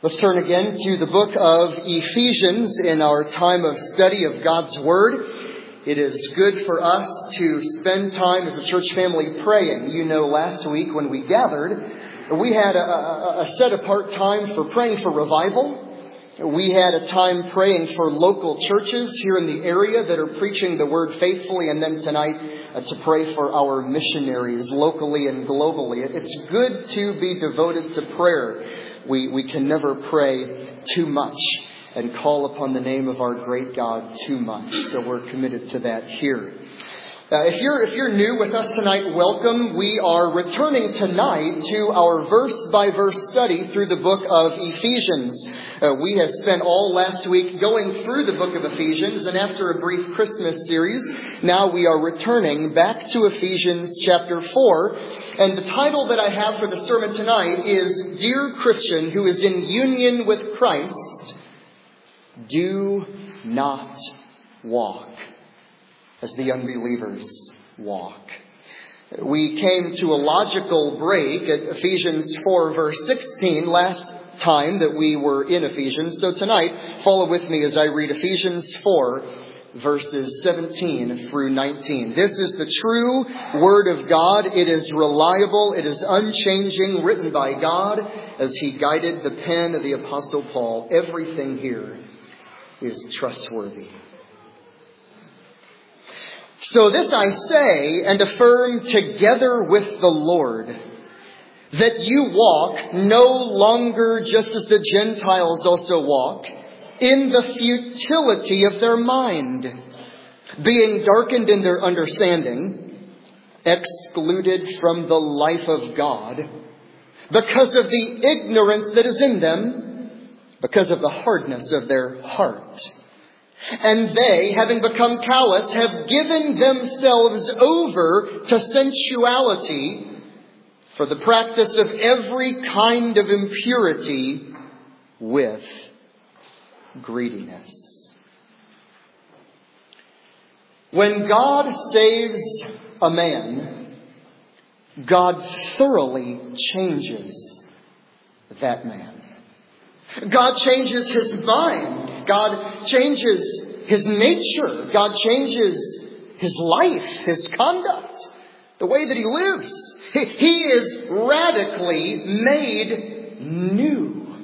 Let's turn again to the book of Ephesians in our time of study of God's Word. It is good for us to spend time as a church family praying. You know, last week when we gathered, we had a set-apart time for praying for revival. We had a time praying for local churches here in the area that are preaching the Word faithfully. And then tonight to pray for our missionaries locally and globally. It's good to be devoted to prayer. We can never pray too much and call upon the name of our great God too much. So we're committed to that here. If you're new with us tonight, welcome. We are returning tonight to our verse-by-verse study through the book of Ephesians. We have spent all last week going through the book of Ephesians, and after a brief Christmas series, now we are returning back to Ephesians chapter 4. And the title that I have for the sermon tonight is, Dear Christian who is in union with Christ, do not walk as the unbelievers walk. We came to a logical break at Ephesians 4 verse 16 last time that we were in Ephesians. So tonight, follow with me as I read Ephesians 4 verses 17 through 19. This is the true Word of God. It is reliable. It is unchanging, written by God as He guided the pen of the Apostle Paul. Everything here is trustworthy. So this I say and affirm together with the Lord, that you walk no longer just as the Gentiles also walk, in the futility of their mind, being darkened in their understanding, excluded from the life of God, because of the ignorance that is in them, because of the hardness of their heart. And they, having become callous, have given themselves over to sensuality for the practice of every kind of impurity with greediness. When God saves a man, God thoroughly changes that man. God changes his mind. God changes his nature. God changes his life, his conduct, the way that he lives. He is radically made new.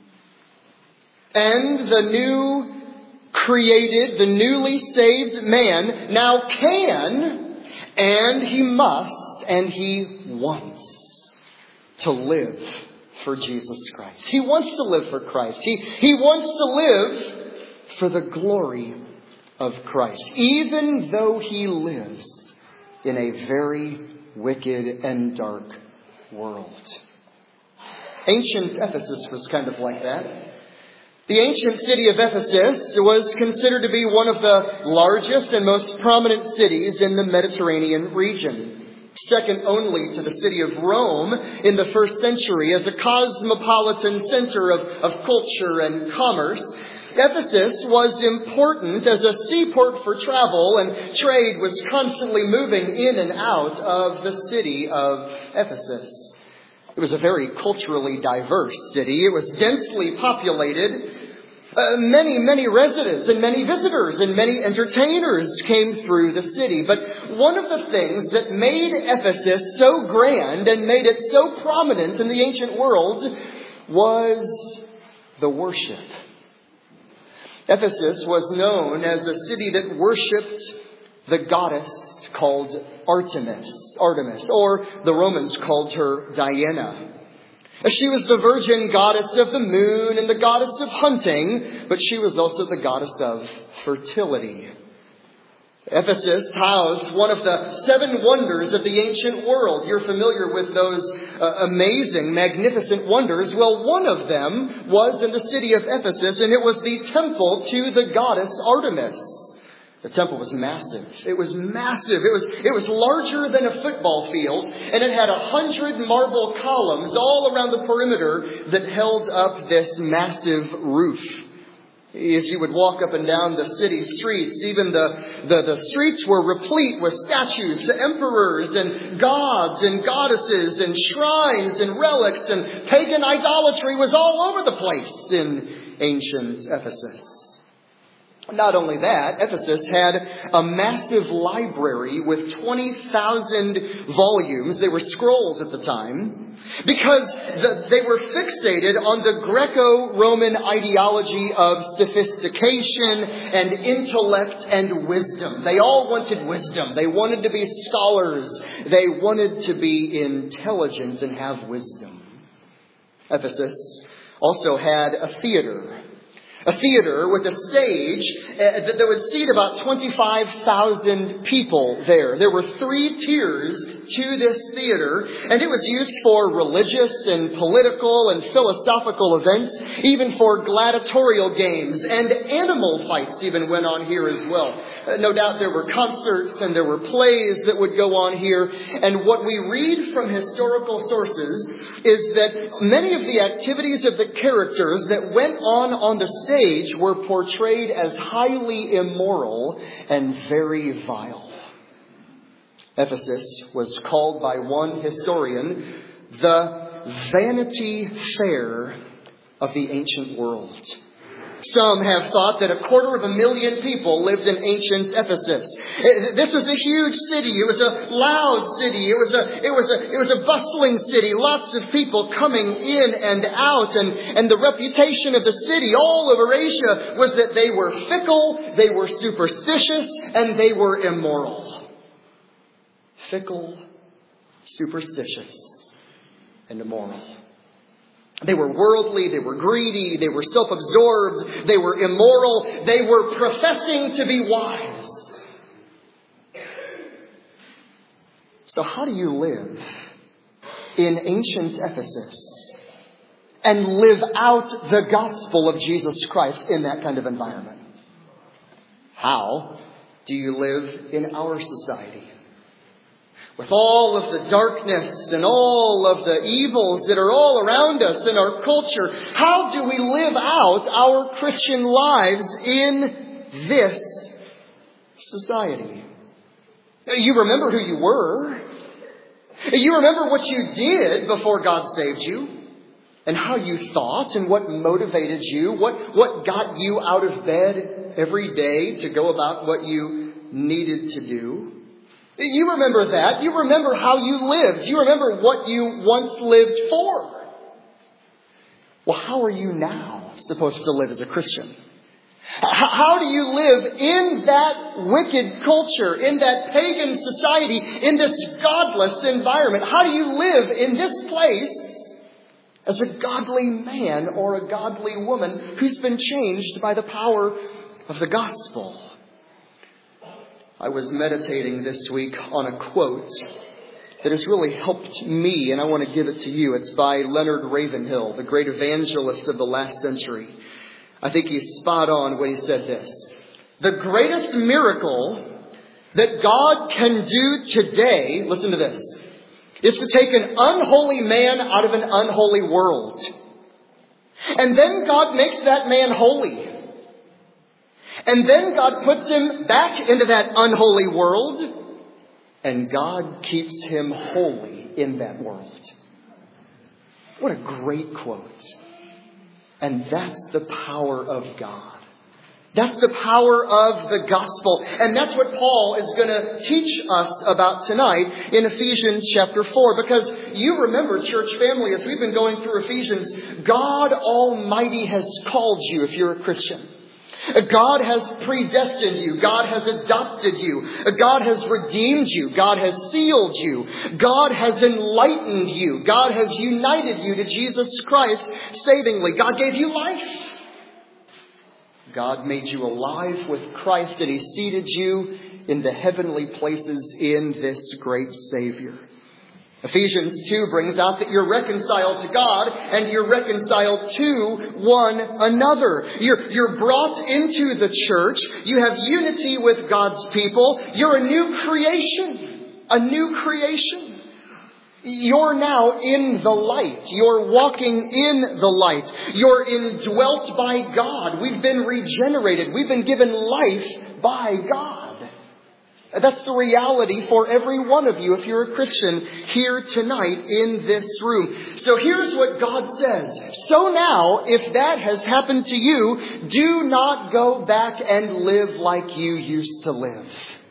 And the new created, the newly saved man now can, and he must, and he wants to live for Jesus Christ. He wants to live for Christ. He wants to live for the glory of Christ, even though he lives in a very wicked and dark world. Ancient Ephesus was kind of like that. The ancient city of Ephesus was considered to be one of the largest and most prominent cities in the Mediterranean region. Second only to the city of Rome in the first century as a cosmopolitan center of culture and commerce. Ephesus was important as a seaport for travel, and trade was constantly moving in and out of the city of Ephesus. It was a very culturally diverse city. It was densely populated. Many residents and many visitors and many entertainers came through the city. But one of the things that made Ephesus so grand and made it so prominent in the ancient world was the worship. Ephesus was known as a city that worshipped the goddess called Artemis, or the Romans called her Diana. She was the virgin goddess of the moon and the goddess of hunting, but she was also the goddess of fertility. Ephesus housed one of the 7 wonders of the ancient world. You're familiar with those amazing, magnificent wonders. Well, one of them was in the city of Ephesus, and it was the temple to the goddess Artemis. The temple was massive. It was massive. It was larger than a football field, and it had 100 marble columns all around the perimeter that held up this massive roof. As you would walk up and down the city streets, even the streets were replete with statues to emperors and gods and goddesses and shrines and relics, and pagan idolatry was all over the place in ancient Ephesus. Not only that, Ephesus had a massive library with 20,000 volumes. They were scrolls at the time, because they were fixated on the Greco-Roman ideology of sophistication and intellect and wisdom. They all wanted wisdom. They wanted to be scholars. They wanted to be intelligent and have wisdom. Ephesus also had a theater. A theater with a stage that would seat about 25,000 people there. There were 3 tiers to this theater, and it was used for religious and political and philosophical events, even for gladiatorial games, and animal fights even went on here as well. No doubt there were concerts and there were plays that would go on here, and what we read from historical sources is that many of the activities of the characters that went on the stage were portrayed as highly immoral and very vile. Ephesus was called by one historian the Vanity Fair of the ancient world. Some have thought that 250,000 people lived in ancient Ephesus. This was a huge city. It was a loud city. It was a bustling city. Lots of people coming in and out. And the reputation of the city all over Asia was that they were fickle, they were superstitious, and they were immoral. Fickle, superstitious, and immoral. They were worldly, they were greedy, they were self-absorbed, they were immoral, they were professing to be wise. So how do you live in ancient Ephesus and live out the gospel of Jesus Christ in that kind of environment? How do you live in our society? With all of the darkness and all of the evils that are all around us in our culture, how do we live out our Christian lives in this society? You remember who you were. You remember what you did before God saved you, and how you thought and what motivated you, what got you out of bed every day to go about what you needed to do. You remember that. You remember how you lived. You remember what you once lived for. Well, how are you now supposed to live as a Christian? How do you live in that wicked culture, in that pagan society, in this godless environment? How do you live in this place as a godly man or a godly woman who's been changed by the power of the gospel? I was meditating this week on a quote that has really helped me, and I want to give it to you. It's by Leonard Ravenhill, the great evangelist of the last century. I think he's spot on when he said this: the greatest miracle that God can do today, listen to this, is to take an unholy man out of an unholy world. And then God makes that man holy. And then God puts him back into that unholy world, and God keeps him holy in that world. What a great quote. And that's the power of God. That's the power of the gospel. And that's what Paul is going to teach us about tonight in Ephesians chapter 4. Because you remember, church family, as we've been going through Ephesians, God Almighty has called you if you're a Christian. God has predestined you. God has adopted you. God has redeemed you. God has sealed you. God has enlightened you. God has united you to Jesus Christ savingly. God gave you life. God made you alive with Christ, and He seated you in the heavenly places in this great Savior. Ephesians 2 brings out that you're reconciled to God and you're reconciled to one another. You're brought into the church. You have unity with God's people. You're a new creation. A new creation. You're now in the light. You're walking in the light. You're indwelt by God. We've been regenerated. We've been given life by God. That's the reality for every one of you if you're a Christian here tonight in this room. So here's what God says. So now, if that has happened to you, do not go back and live like you used to live.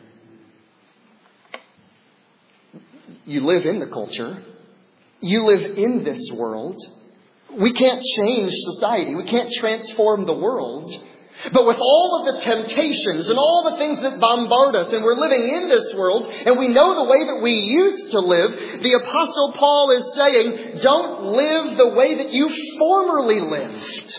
You live in the culture. You live in this world. We can't change society. We can't transform the world. But with all of the temptations and all the things that bombard us, and we're living in this world, and we know the way that we used to live, the Apostle Paul is saying, don't live the way that you formerly lived.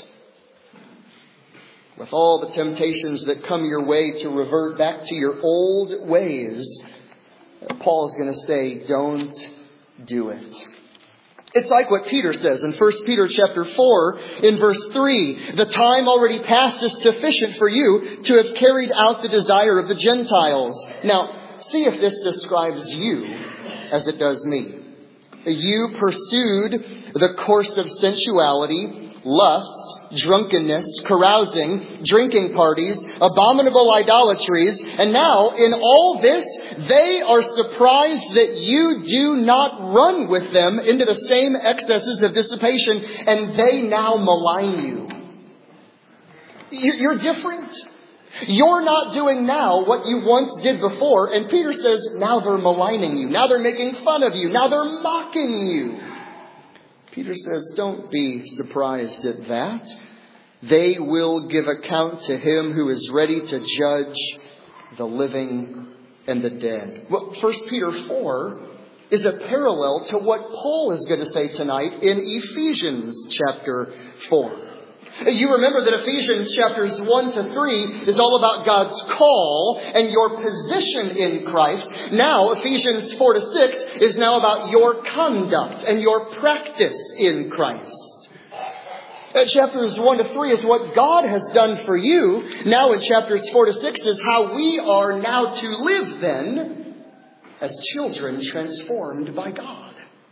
With all the temptations that come your way to revert back to your old ways, Paul's going to say, don't do it. It's like what Peter says in 1 Peter chapter 4 in verse 3. The time already past is sufficient for you to have carried out the desire of the Gentiles. Now, see if this describes you as it does me. You pursued the course of sensuality, lust, drunkenness, carousing, drinking parties, abominable idolatries, and now in all this, they are surprised that you do not run with them into the same excesses of dissipation, and they now malign you. You're different. You're not doing now what you once did before, and Peter says, now they're maligning you. Now they're making fun of you. Now they're mocking you. Peter says, don't be surprised at that. They will give account to him who is ready to judge the living and the dead. Well, 1 Peter 4 is a parallel to what Paul is going to say tonight in Ephesians chapter 4. You remember that Ephesians chapters 1 to 3 is all about God's call and your position in Christ. Now, Ephesians 4 to 6 is now about your conduct and your practice in Christ. Chapters 1 to 3 is what God has done for you. Now in chapters 4 to 6 is how we are now to live then as children transformed by God.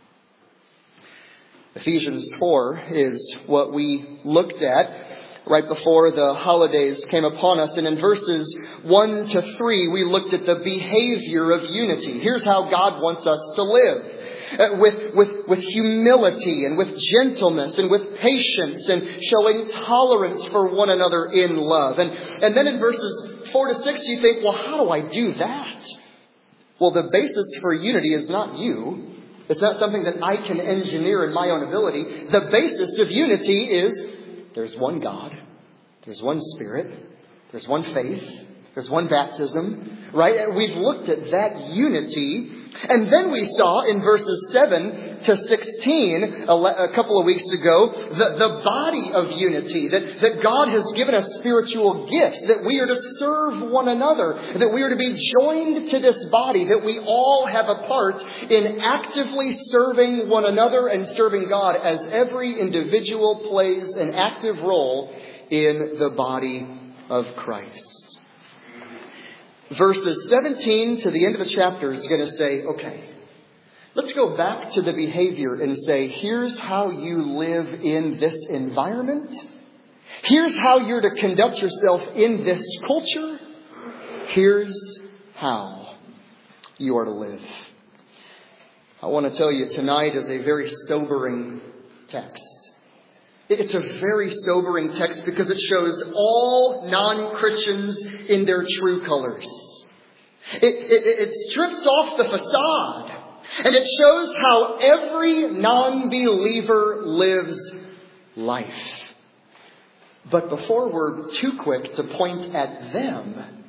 Ephesians 4 is what we looked at right before the holidays came upon us. And in verses 1 to 3, we looked at the behavior of unity. Here's how God wants us to live. With humility and with gentleness and with patience and showing tolerance for one another in love. And then in verses 4 to 6, you think, well, how do I do that? Well, the basis for unity is not you. It's not something that I can engineer in my own ability. The basis of unity is there's one God, there's one Spirit, there's one faith, there's one baptism, right? We've looked at that unity. And then we saw in verses 7 to 16 a couple of weeks ago the body of unity, that God has given us spiritual gifts, that we are to serve one another, that we are to be joined to this body, that we all have a part in actively serving one another and serving God, as every individual plays an active role in the body of Christ. Verses 17 to the end of the chapter is going to say, okay, let's go back to the behavior and say, here's how you live in this environment. Here's how you're to conduct yourself in this culture. Here's how you are to live. I want to tell you tonight is a very sobering text. It's a very sobering text because it shows all non-Christians in their true colors. It strips off the facade and it shows how every non-believer lives life. But before we're too quick to point at them,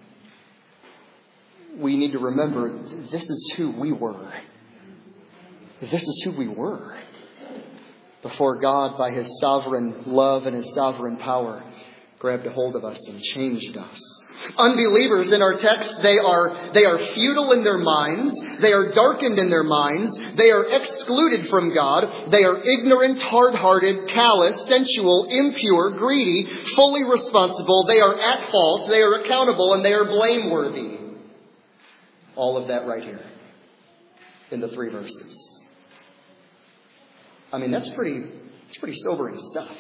we need to remember this is who we were. This is who we were before God, by His sovereign love and His sovereign power, grabbed a hold of us and changed us. Unbelievers in our text, they are futile in their minds. They are darkened in their minds. They are excluded from God. They are ignorant, hard-hearted, callous, sensual, impure, greedy, fully responsible. They are at fault. They are accountable, and they are blameworthy. All of that right here in the 3 verses. I mean, that's pretty sobering stuff.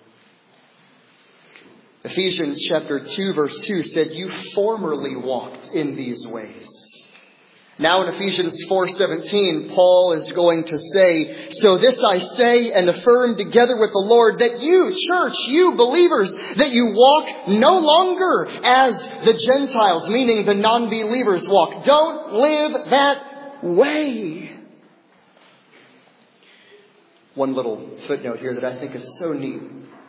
Ephesians chapter 2 verse 2 said, "You formerly walked in these ways." Now in Ephesians 4:17, Paul is going to say, "So this I say and affirm together with the Lord, that you, church, you believers, that you walk no longer as the Gentiles," meaning the non-believers walk. Don't live that way. One little footnote here that I think is so neat.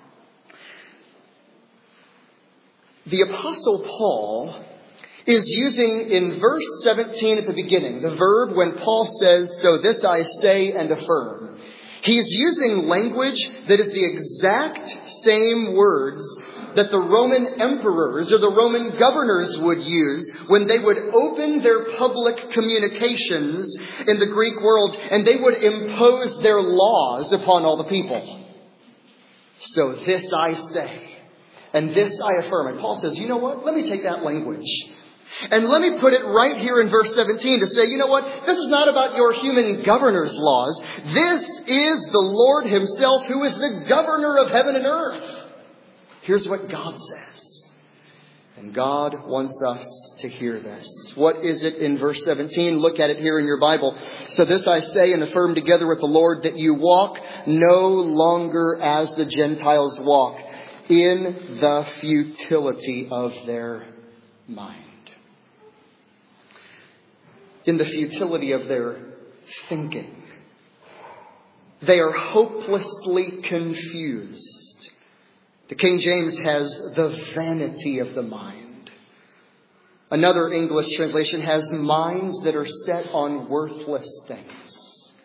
The Apostle Paul is using in verse 17 at the beginning, the verb when Paul says, "So this I say and affirm." He is using language that is the exact same words that the Roman emperors or the Roman governors would use when they would open their public communications in the Greek world, and they would impose their laws upon all the people. "So this I say, and this I affirm." And Paul says, you know what? Let me take that language and let me put it right here in verse 17 to say, you know what? This is not about your human governor's laws. This is the Lord himself who is the governor of heaven and earth. Here's what God says. And God wants us to hear this. What is it in verse 17? Look at it here in your Bible. "So this I say and affirm together with the Lord, that you walk no longer as the Gentiles walk, in the futility of their mind." In the futility of their thinking. They are hopelessly confused. The King James has the vanity of the mind. Another English translation has minds that are set on worthless things.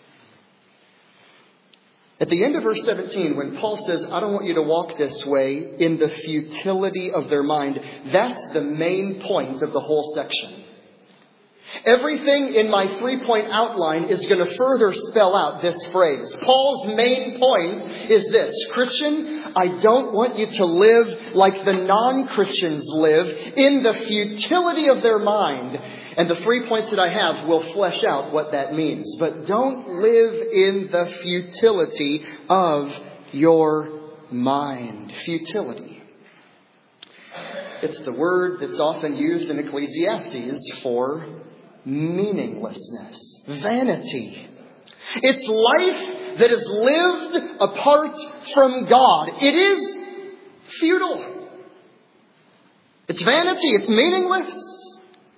At the end of verse 17, when Paul says, "I don't want you to walk this way in the futility of their mind," that's the main point of the whole section. Everything in my 3-point outline is going to further spell out this phrase. Paul's main point is this: Christian, I don't want you to live like the non-Christians live, in the futility of their mind. And the 3 points that I have will flesh out what that means. But don't live in the futility of your mind. Futility. It's the word that's often used in Ecclesiastes for meaninglessness, vanity. It's life that is lived apart from God. It is futile. It's vanity. It's meaningless.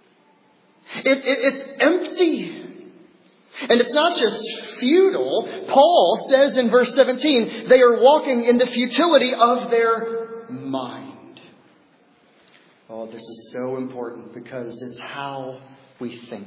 It's empty. And it's not just futile. Paul says in verse 17, they are walking in the futility of their mind. Oh, this is so important because it's how we think.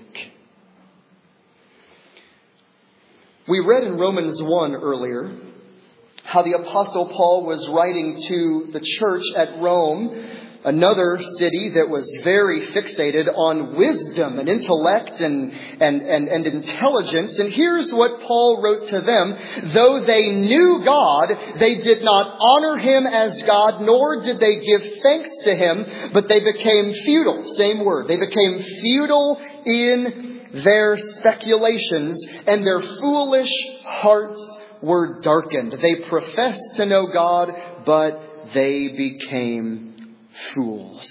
We read in Romans 1 earlier how the Apostle Paul was writing to the church at Rome, another city that was very fixated on wisdom and intellect and intelligence. And here's what Paul wrote to them. "Though they knew God, they did not honor him as God, nor did they give thanks to him, but they became futile." Same word. They became futile in their speculations, and their foolish hearts were darkened. They professed to know God, but they became fools.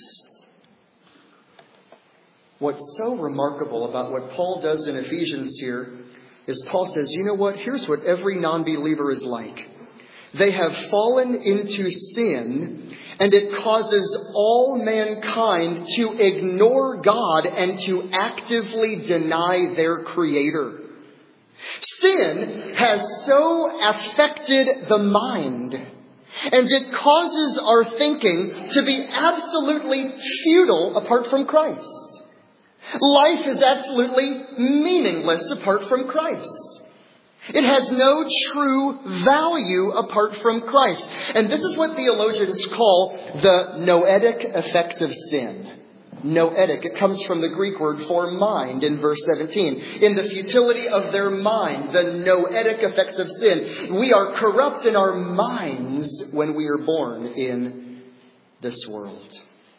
What's so remarkable about what Paul does in Ephesians here is Paul says, you know what? Here's what every non-believer is like. They have fallen into sin, and it causes all mankind to ignore God and to actively deny their Creator. Sin has so affected the mind, and it causes our thinking to be absolutely futile apart from Christ. Life is absolutely meaningless apart from Christ. It has no true value apart from Christ. And this is what theologians call the noetic effect of sin. Noetic. It comes from the Greek word for mind in verse 17. In the futility of their mind, the noetic effects of sin. We are corrupt in our minds when we are born in this world.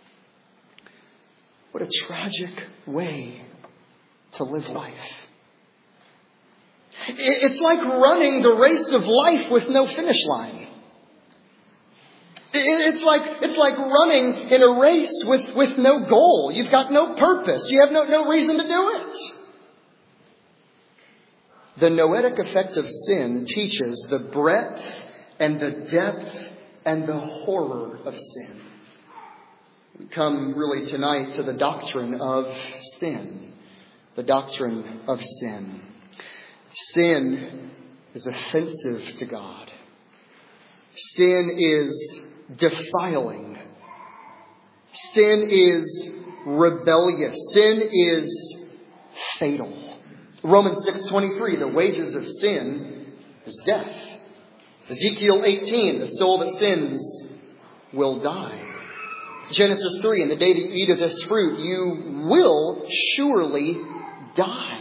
What a tragic way to live life. It's like running the race of life with no finish line. It's like running in a race with no goal. You've got no purpose. You have no reason to do it. The noetic effect of sin teaches the breadth and the depth and the horror of sin. We come really tonight to the doctrine of sin. The doctrine of sin. Sin is offensive to God. Sin is defiling. Sin is rebellious. Sin is fatal. Romans 6:23, the wages of sin is death. Ezekiel 18, the soul that sins will die. Genesis 3, in the day that you eat of this fruit, you will surely die.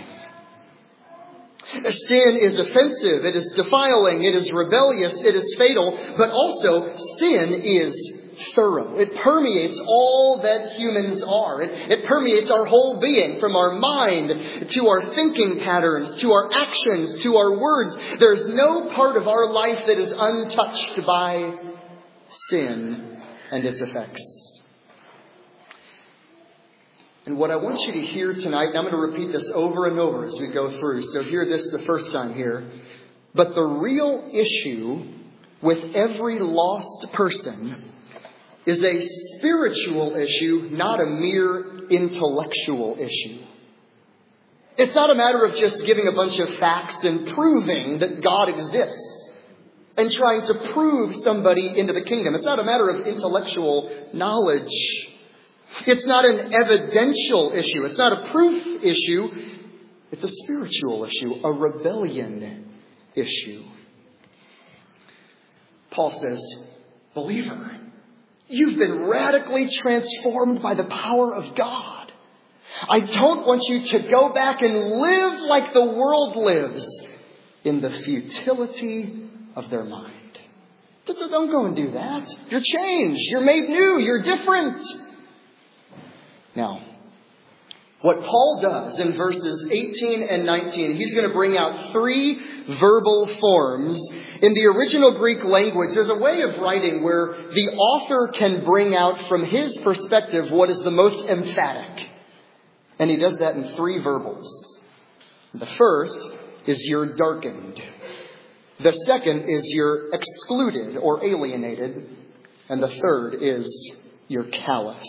Sin is offensive, it is defiling, it is rebellious, it is fatal, but also sin is thorough. It permeates all that humans are. It permeates our whole being, from our mind to our thinking patterns, to our actions, to our words. There's no part of our life that is untouched by sin and its effects. And what I want you to hear tonight, and I'm going to repeat this over and over as we go through, so hear this the first time here. But the real issue with every lost person is a spiritual issue, not a mere intellectual issue. It's not a matter of just giving a bunch of facts and proving that God exists and trying to prove somebody into the kingdom. It's not a matter of intellectual knowledge. It's not an evidential issue. It's not a proof issue. It's a spiritual issue, a rebellion issue. Paul says, believer, you've been radically transformed by the power of God. I don't want you to go back and live like the world lives, in the futility of their mind. Don't go and do that. You're changed. You're made new. You're different. Now, what Paul does in verses 18 and 19, he's going to bring out three verbal forms. In the original Greek language, there's a way of writing where the author can bring out from his perspective what is the most emphatic. And he does that in three verbals. The first is you're darkened. The second is you're excluded or alienated. And the third is you're callous.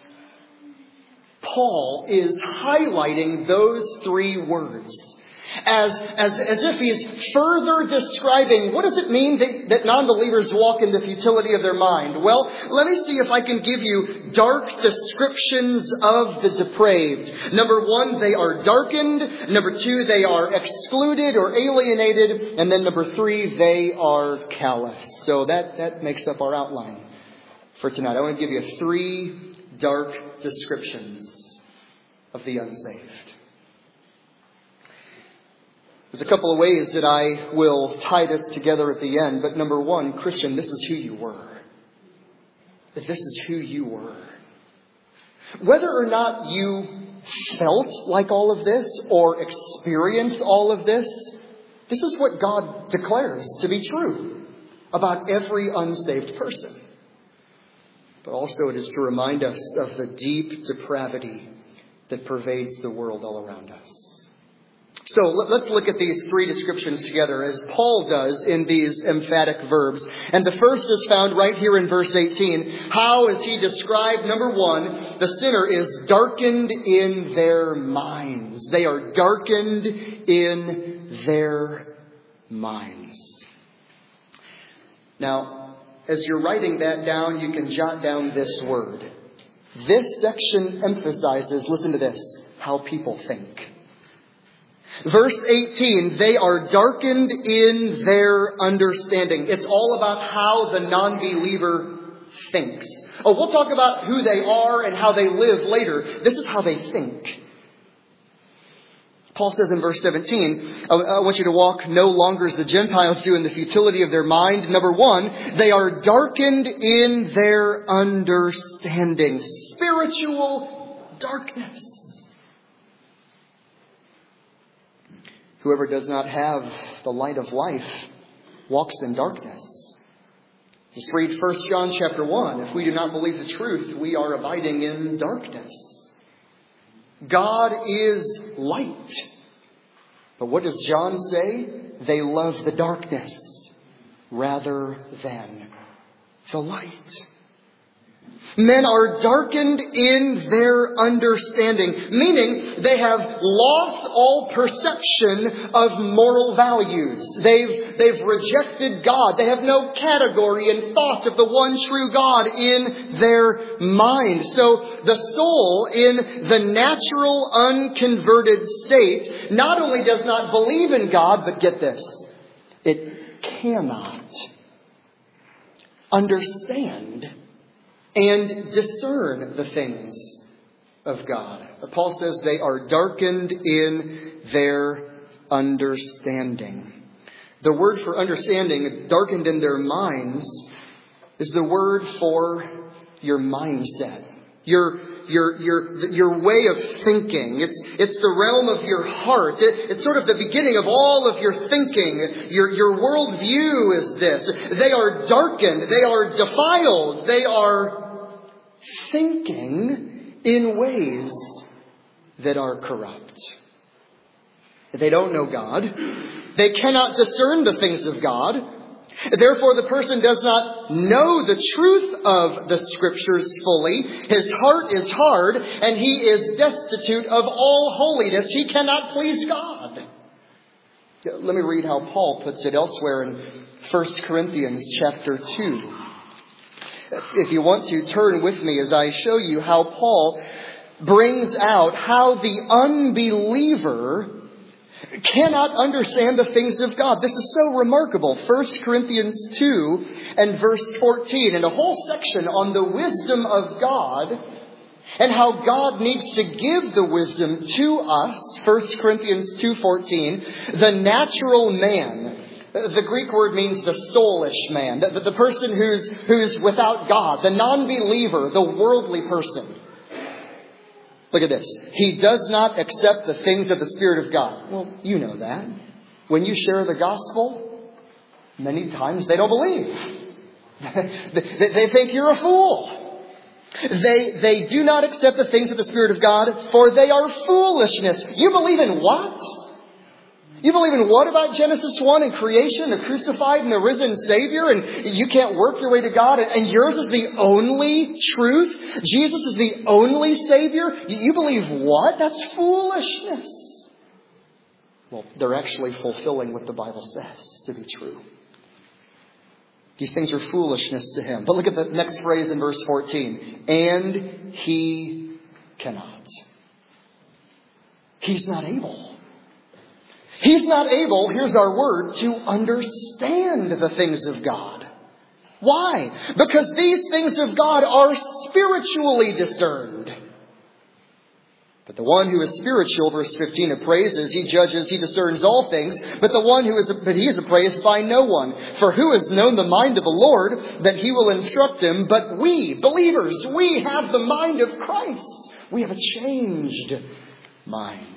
Paul is highlighting those three words as if he's further describing what does it mean that non-believers walk in the futility of their mind. Well, let me see if I can give you dark descriptions of the depraved. Number one, they are darkened. Number two, they are excluded or alienated. And then number three, they are callous. So that makes up our outline for tonight. I want to give you three dark descriptions of the unsaved. There's a couple of ways that I will tie this together at the end. But number one, Christian, this is who you were. That this is who you were. Whether or not you felt like all of this or experienced all of this, this is what God declares to be true about every unsaved person. But also it is to remind us of the deep depravity that pervades the world all around us. So let's look at these three descriptions together as Paul does in these emphatic verbs. And the first is found right here in verse 18. How is he described? Number one, the sinner is darkened in their minds. They are darkened in their minds. Now, as you're writing that down, you can jot down this word. This section emphasizes, listen to this, how people think. Verse 18, they are darkened in their understanding. It's all about how the non-believer thinks. Oh, we'll talk about who they are and how they live later. This is how they think. Paul says in verse 17, I want you to walk no longer as the Gentiles do in the futility of their mind. Number one, they are darkened in their understanding. Spiritual darkness. Whoever does not have the light of life walks in darkness. Just read 1 John chapter 1. If we do not believe the truth, we are abiding in darkness. God is light. But what does John say? They love the darkness rather than the light. Men are darkened in their understanding, meaning they have lost all perception of moral values. They've rejected God. They have no category and thought of the one true God in their mind. So the soul in the natural unconverted state not only does not believe in God, but get this, it cannot understand and discern the things of God. Paul says they are darkened in their understanding. The word for understanding, darkened in their minds, is the word for your mindset. Your way of thinking. It's the realm of your heart. It's sort of the beginning of all of your thinking. Your worldview is this. They are darkened. They are defiled. They are thinking in ways that are corrupt. They don't know God. They cannot discern the things of God. Therefore, the person does not know the truth of the Scriptures fully. His heart is hard, and he is destitute of all holiness. He cannot please God. Let me read how Paul puts it elsewhere in 1 Corinthians chapter 2. If you want to, turn with me as I show you how Paul brings out how the unbeliever cannot understand the things of God. This is so remarkable. 1 Corinthians 2 and verse 14, and a whole section on the wisdom of God and how God needs to give the wisdom to us. 1 Corinthians 2:14, the natural man. The Greek word means the soulish man, the person who's without God, the non-believer, the worldly person. Look at this. He does not accept the things of the Spirit of God. Well, you know that. When you share the gospel, many times they don't believe. They think you're a fool. They do not accept the things of the Spirit of God, for they are foolishness. You believe in what? You believe in what about Genesis 1 and creation, the crucified and the risen Savior, and you can't work your way to God, and yours is the only truth? Jesus is the only Savior? You believe what? That's foolishness. Well, they're actually fulfilling what the Bible says to be true. These things are foolishness to him. But look at the next phrase in verse 14. And he cannot. He's not able. He's not able, here's our word, to understand the things of God. Why? Because these things of God are spiritually discerned. But the one who is spiritual, verse 15, appraises, he judges, he discerns all things. But he is appraised by no one. For who has known the mind of the Lord that he will instruct him? But we, believers, we have the mind of Christ. We have a changed mind.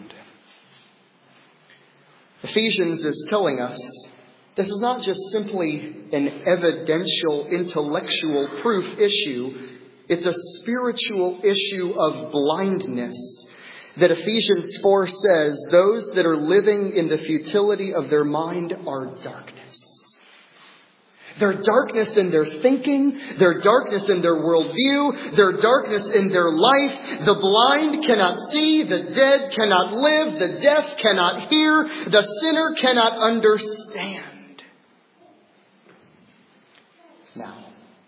Ephesians is telling us this is not just simply an evidential, intellectual proof issue. It's a spiritual issue of blindness. That Ephesians 4 says those that are living in the futility of their mind are darkness. Their darkness in their thinking, their darkness in their worldview, their darkness in their life. The blind cannot see, the dead cannot live, the deaf cannot hear, the sinner cannot understand. Now,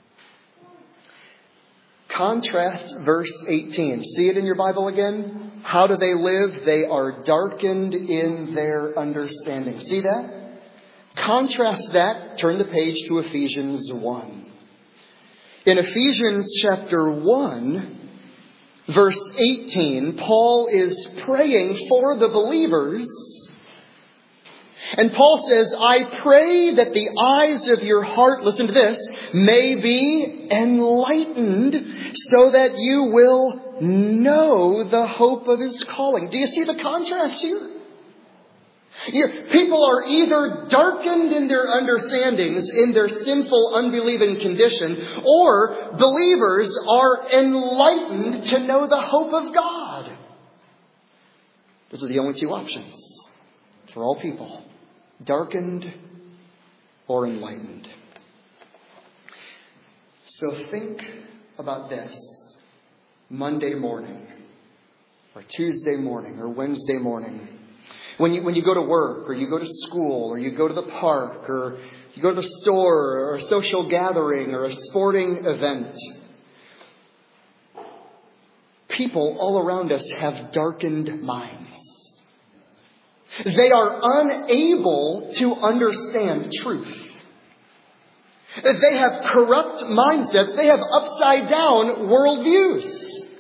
contrast verse 18. See it in your Bible again? How do they live? They are darkened in their understanding. See that? Contrast that, turn the page to Ephesians 1. In Ephesians chapter 1, verse 18, Paul is praying for the believers. And Paul says, I pray that the eyes of your heart, listen to this, may be enlightened so that you will know the hope of his calling. Do you see the contrast here? People are either darkened in their understandings, in their sinful, unbelieving condition, or believers are enlightened to know the hope of God. Those are the only two options for all people. Darkened or enlightened. So think about this Monday morning, or Tuesday morning, or Wednesday morning. When you go to work, or you go to school, or you go to the park, or you go to the store, or a social gathering, or a sporting event. People all around us have darkened minds. They are unable to understand truth. They have corrupt mindsets. They have upside down worldviews.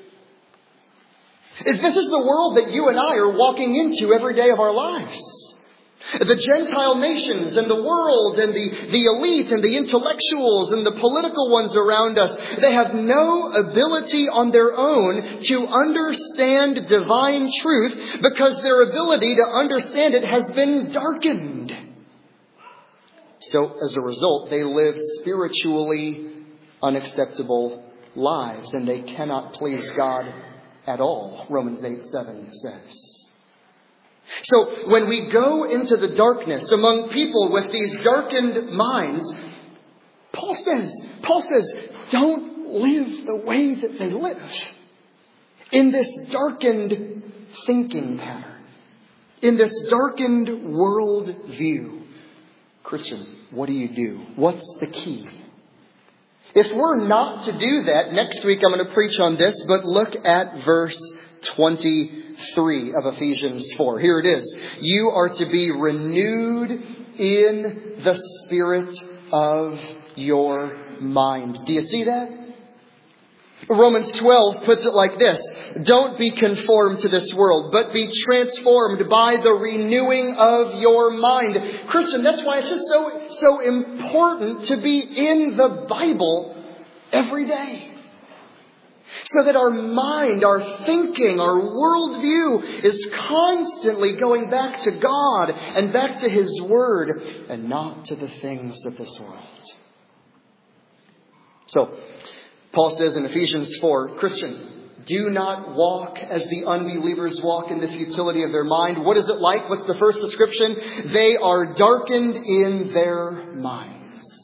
This is the world that you and I are walking into every day of our lives. The Gentile nations and the world and the elite and the intellectuals and the political ones around us, they have no ability on their own to understand divine truth because their ability to understand it has been darkened. So as a result, they live spiritually unacceptable lives and they cannot please God at all, Romans 8:7 says. So when we go into the darkness among people with these darkened minds, Paul says, don't live the way that they live. In this darkened thinking pattern. In this darkened world view. Christian, what do you do? What's the key? If we're not to do that, next week I'm going to preach on this, but look at verse 23 of Ephesians 4. Here it is. You are to be renewed in the spirit of your mind. Do you see that? Romans 12 puts it like this. Don't be conformed to this world, but be transformed by the renewing of your mind. Christian, that's why it's just so important to be in the Bible every day. So that our mind, our thinking, our worldview is constantly going back to God and back to His Word and not to the things of this world. So, Paul says in Ephesians 4, Christian, do not walk as the unbelievers walk in the futility of their mind. What is it like? What's the first description? They are darkened in their minds.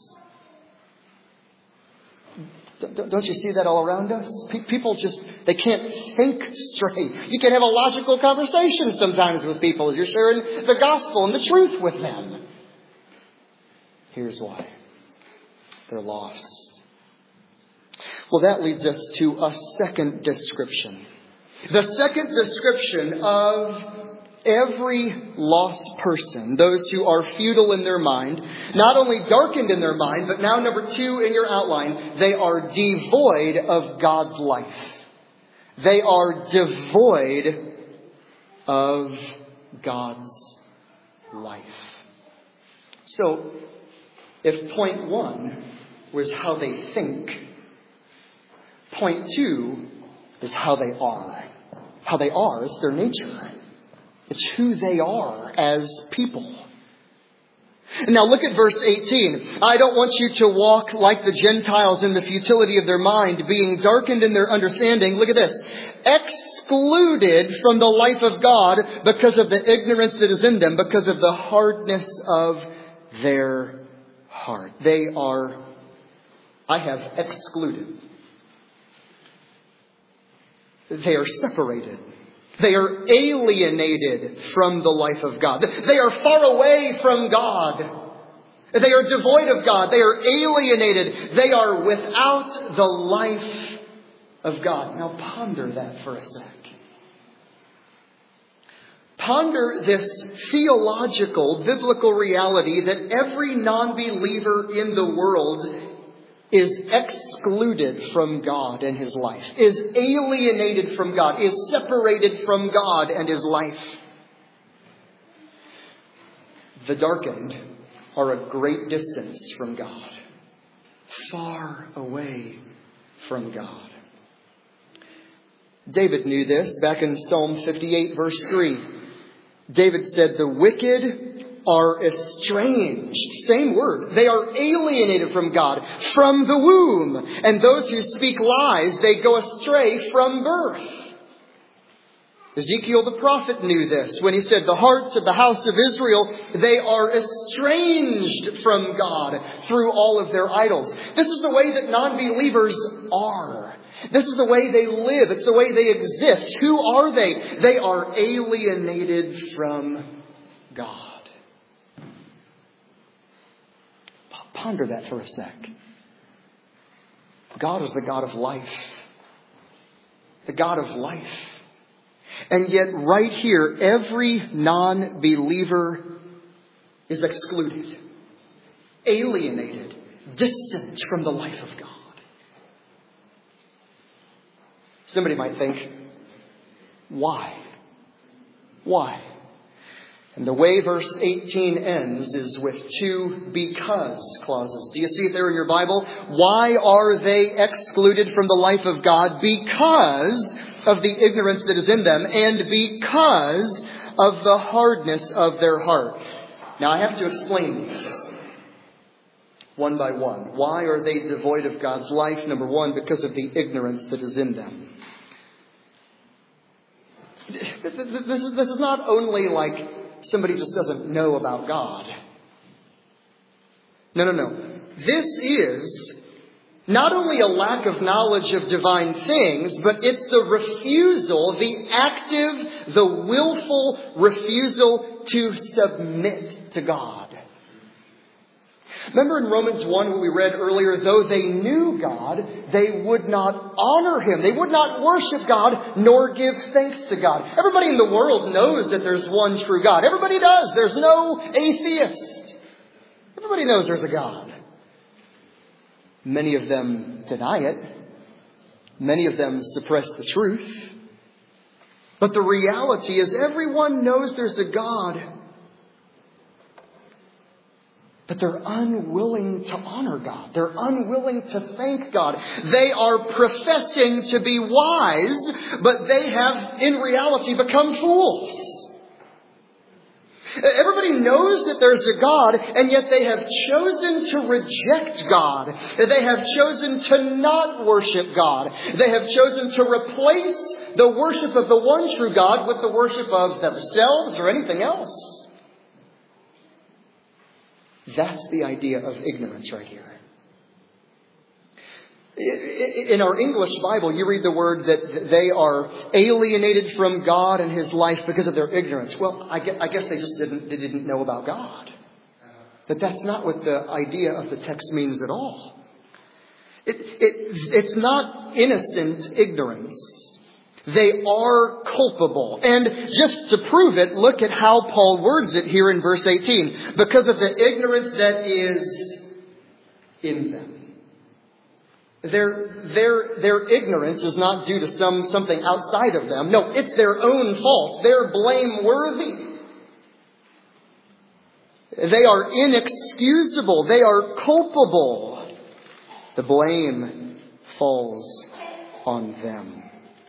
Don't you see that all around us? People they can't think straight. You can have a logical conversation sometimes with people as you're sharing the gospel and the truth with them. Here's why. They're lost. Well, that leads us to a second description. The second description of every lost person, those who are futile in their mind, not only darkened in their mind, but now number 2 in your outline, they are devoid of God's life. They are devoid of God's life. So, if point 1 was how they think, point 2 is how they are. How they are, it's their nature. It's who they are as people. Now look at verse 18. I don't want you to walk like the Gentiles in the futility of their mind, being darkened in their understanding. Look at this. Excluded from the life of God because of the ignorance that is in them, because of the hardness of their heart. I have excluded. They are separated. They are alienated from the life of God. They are far away from God. They are devoid of God. They are alienated. They are without the life of God. Now ponder that for a sec. Ponder this theological, biblical reality that every non-believer in the world is excluded from God and His life, is alienated from God, is separated from God and His life. The darkened are a great distance from God, far away from God. David knew this back in Psalm 58 verse 3. David said, the wicked are estranged. Same word. They are alienated from God from the womb. And those who speak lies, they go astray from birth. Ezekiel the prophet knew this when he said, the hearts of the house of Israel, they are estranged from God through all of their idols. This is the way that non-believers are. This is the way they live. It's the way they exist. Who are they? They are alienated from God. Ponder that for a sec. God is the God of life. The God of life. And yet right here, every non-believer is excluded, alienated, distant from the life of God. Somebody might think, why? Why? And the way verse 18 ends is with two because clauses. Do you see it there in your Bible? Why are they excluded from the life of God? Because of the ignorance that is in them, and because of the hardness of their heart. Now I have to explain these one by one. Why are they devoid of God's life? Number one, because of the ignorance that is in them. This is not only like somebody just doesn't know about God. No. This is not only a lack of knowledge of divine things, but it's the refusal, the active, the willful refusal to submit to God. Remember in Romans 1 what we read earlier, though they knew God, they would not honor Him. They would not worship God, nor give thanks to God. Everybody in the world knows that there's one true God. Everybody does. There's no atheist. Everybody knows there's a God. Many of them deny it. Many of them suppress the truth. But the reality is everyone knows there's a God. But they're unwilling to honor God. They're unwilling to thank God. They are professing to be wise, but they have in reality become fools. Everybody knows that there's a God, and yet they have chosen to reject God. They have chosen to not worship God. They have chosen to replace the worship of the one true God with the worship of themselves or anything else. That's the idea of ignorance right here. In our English Bible, you read the word that they are alienated from God and His life because of their ignorance. Well, I guess they just didn't know about God. But that's not what the idea of the text means at all. It's not innocent ignorance. They are culpable. And just to prove it, look at how Paul words it here in verse 18. Because of the ignorance that is in them. Their ignorance is not due to something outside of them. No, it's their own fault. They're blameworthy. They are inexcusable. They are culpable. The blame falls on them.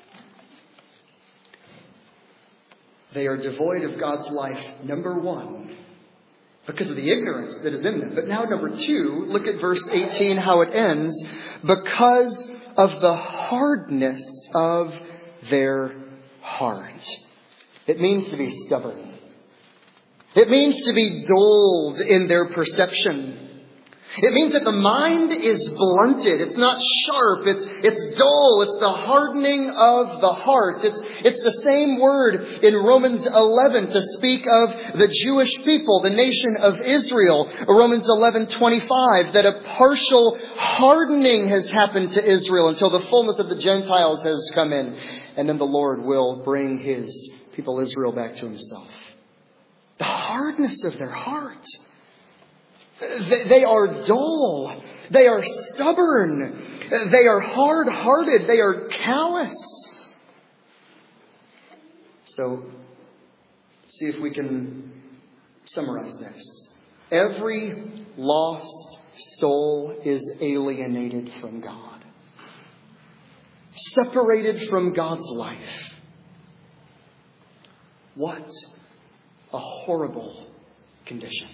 They are devoid of God's life, number one, because of the ignorance that is in them. But now, number two, look at verse 18, how it ends. Because of the hardness of their heart. It means to be stubborn. It means to be dulled in their perception. It means that the mind is blunted. It's not sharp. It's dull. It's the hardening of the heart. It's the same word in Romans 11 to speak of the Jewish people, the nation of Israel. Romans 11:25, that a partial hardening has happened to Israel until the fullness of the Gentiles has come in. And then the Lord will bring His people Israel back to Himself. The hardness of their heart. They are dull. They are stubborn. They are hard-hearted. They are callous. So, see if we can summarize this. Every lost soul is alienated from God. Separated from God's life. What a horrible condition.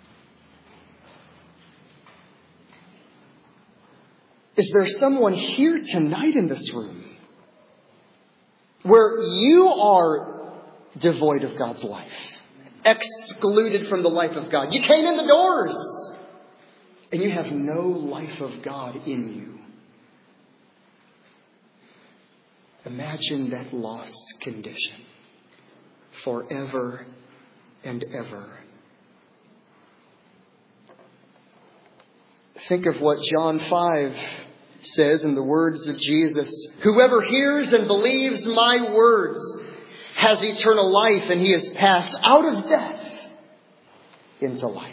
Is there someone here tonight in this room where you are devoid of God's life, excluded from the life of God? You came in the doors and you have no life of God in you. Imagine that lost condition forever and ever. Think of what John 5 says in the words of Jesus. Whoever hears and believes my words has eternal life, and he has passed out of death into life.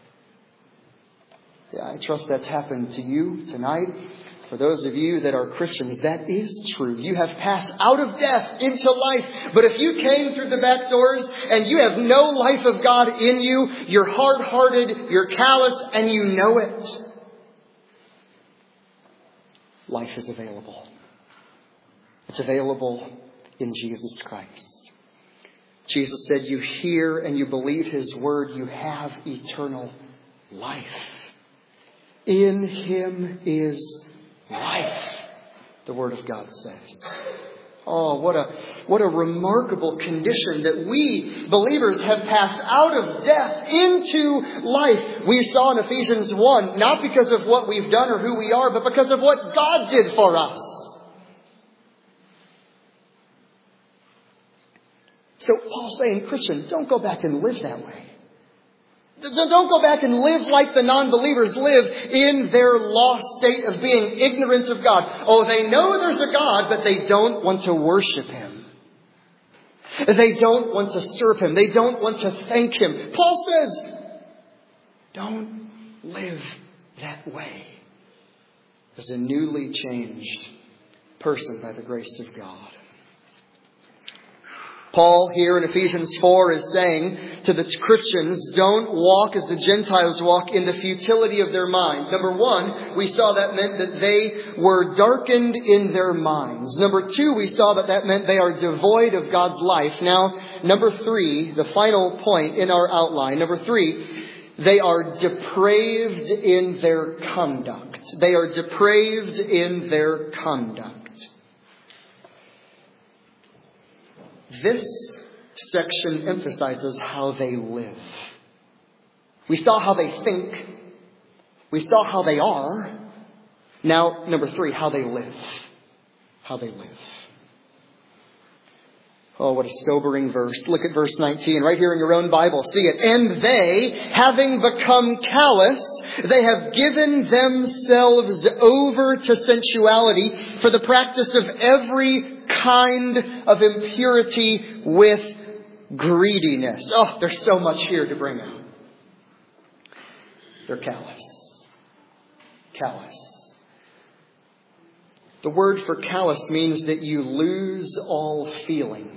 Yeah, I trust that's happened to you tonight. For those of you that are Christians, that is true. You have passed out of death into life. But if you came through the back doors and you have no life of God in you, you're hard-hearted, you're callous, and you know it. Life is available. It's available in Jesus Christ. Jesus said, you hear and you believe His word, you have eternal life. In Him is life, the Word of God says. Oh, what a remarkable condition that we believers have passed out of death into life. We saw in Ephesians 1, not because of what we've done or who we are, but because of what God did for us. So Paul's saying, Christian, don't go back and live that way. Don't go back and live like the non-believers live in their lost state of being ignorant of God. Oh, they know there's a God, but they don't want to worship Him. They don't want to serve Him. They don't want to thank Him. Paul says, don't live that way as a newly changed person by the grace of God. Paul here in Ephesians 4 is saying to the Christians, don't walk as the Gentiles walk in the futility of their mind. Number one, we saw that meant that they were darkened in their minds. Number two, we saw that meant they are devoid of God's life. Now, number three, the final point in our outline. Number three, they are depraved in their conduct. They are depraved in their conduct. This section emphasizes how they live. We saw how they think. We saw how they are. Now, number three, how they live. How they live. Oh, what a sobering verse. Look at verse 19 right here in your own Bible. See it. And they, having become callous, they have given themselves over to sensuality for the practice of every kind of impurity with greediness. Oh, there's so much here to bring out. They're callous. Callous. The word for callous means that you lose all feeling.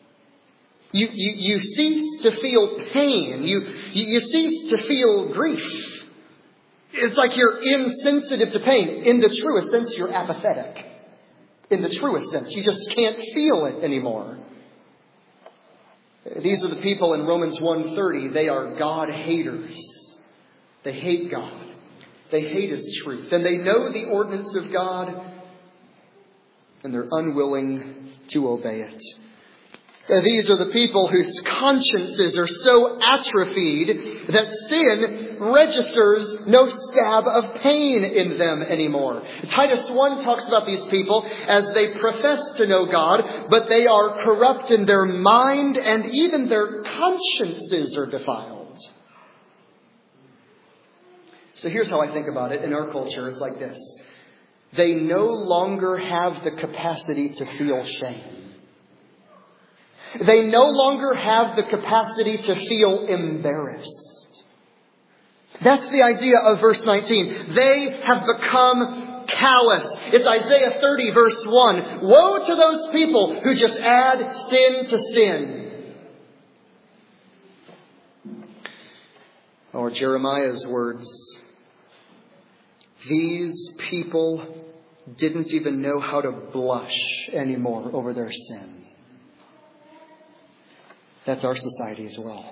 You cease to feel pain. You cease to feel grief. It's like you're insensitive to pain. In the truest sense, you're apathetic. In the truest sense, you just can't feel it anymore. These are the people in Romans 1:30. They are God haters. They hate God. They hate His truth. And they know the ordinance of God, and they're unwilling to obey it. These are the people whose consciences are so atrophied that sin registers no stab of pain in them anymore. Titus 1 talks about these people as they profess to know God, but they are corrupt in their mind and even their consciences are defiled. So here's how I think about it in our culture. It's like this. They no longer have the capacity to feel shame. They no longer have the capacity to feel embarrassed. That's the idea of verse 19. They have become callous. It's Isaiah 30 verse 1. Woe to those people who just add sin to sin. Or Jeremiah's words. These people didn't even know how to blush anymore over their sin. That's our society as well.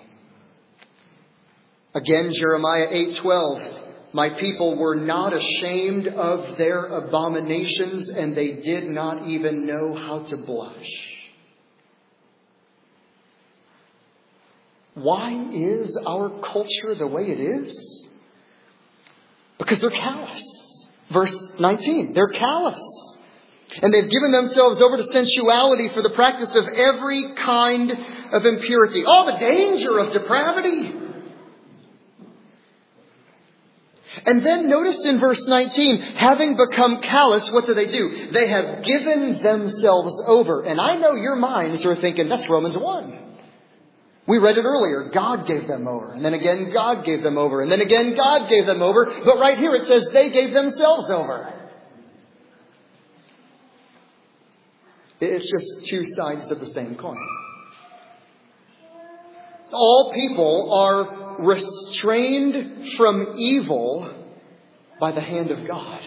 Again, Jeremiah 8:12. My people were not ashamed of their abominations, and they did not even know how to blush. Why is our culture the way it is? Because they're callous. Verse 19, they're callous. And they've given themselves over to sensuality for the practice of every kind of impurity. Oh, the danger of depravity. And then notice in verse 19, having become callous, what do? They have given themselves over. And I know your minds are thinking, that's Romans 1. We read it earlier. God gave them over. And then again, God gave them over. And then again, God gave them over. But right here it says they gave themselves over. It's just two sides of the same coin. All people are restrained from evil by the hand of God.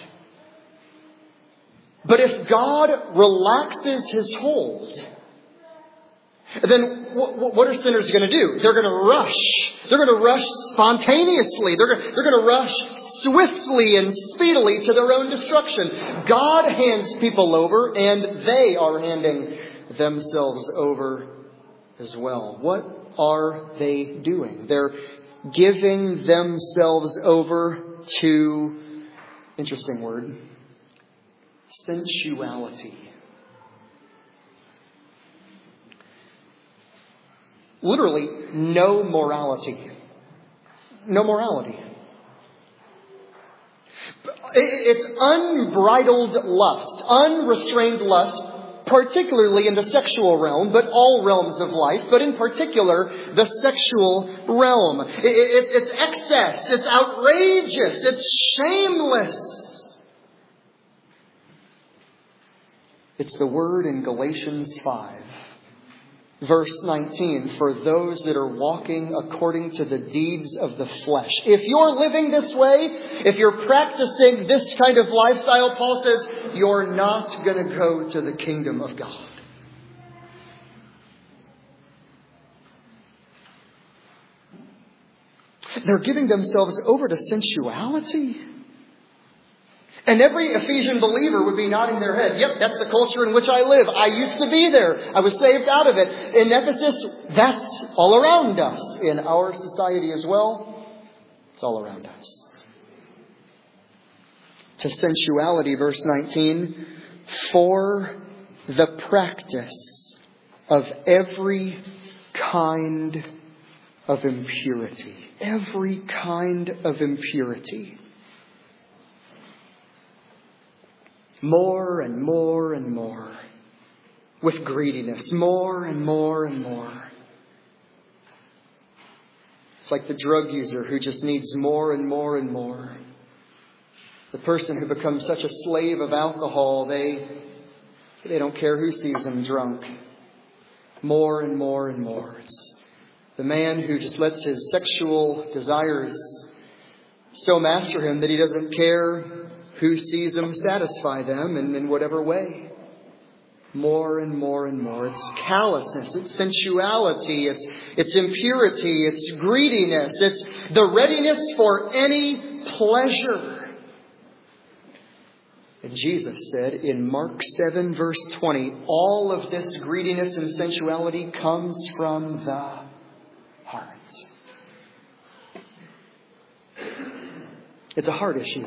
But if God relaxes His hold, then what are sinners going to do? They're going to rush. They're going to rush spontaneously. They're going to rush swiftly and speedily to their own destruction. God hands people over, and they are handing themselves over as well. What are they doing? They're giving themselves over to, interesting word, sensuality. Literally, no morality. No morality. It's unbridled lust, unrestrained lust, particularly in the sexual realm, but all realms of life, but in particular, the sexual realm. It's excess, it's outrageous, it's shameless. It's the word in Galatians 5. Verse 19, for those that are walking according to the deeds of the flesh. If you're living this way, if you're practicing this kind of lifestyle, Paul says, you're not going to go to the kingdom of God. They're giving themselves over to sensuality. And every Ephesian believer would be nodding their head. Yep, that's the culture in which I live. I used to be there. I was saved out of it. In Ephesus, that's all around us. In our society as well, it's all around us. To sensuality, verse 19, for the practice of every kind of impurity. Every kind of impurity. More and more and more. With greediness. More and more and more. It's like the drug user who just needs more and more and more. The person who becomes such a slave of alcohol, they don't care who sees them drunk. More and more and more. It's the man who just lets his sexual desires so master him that he doesn't care who sees them, satisfy them, and in whatever way. More and more and more. It's callousness. It's sensuality. It's impurity. It's greediness. It's the readiness for any pleasure. And Jesus said in Mark 7 verse 20, all of this greediness and sensuality comes from the heart. It's a heart issue.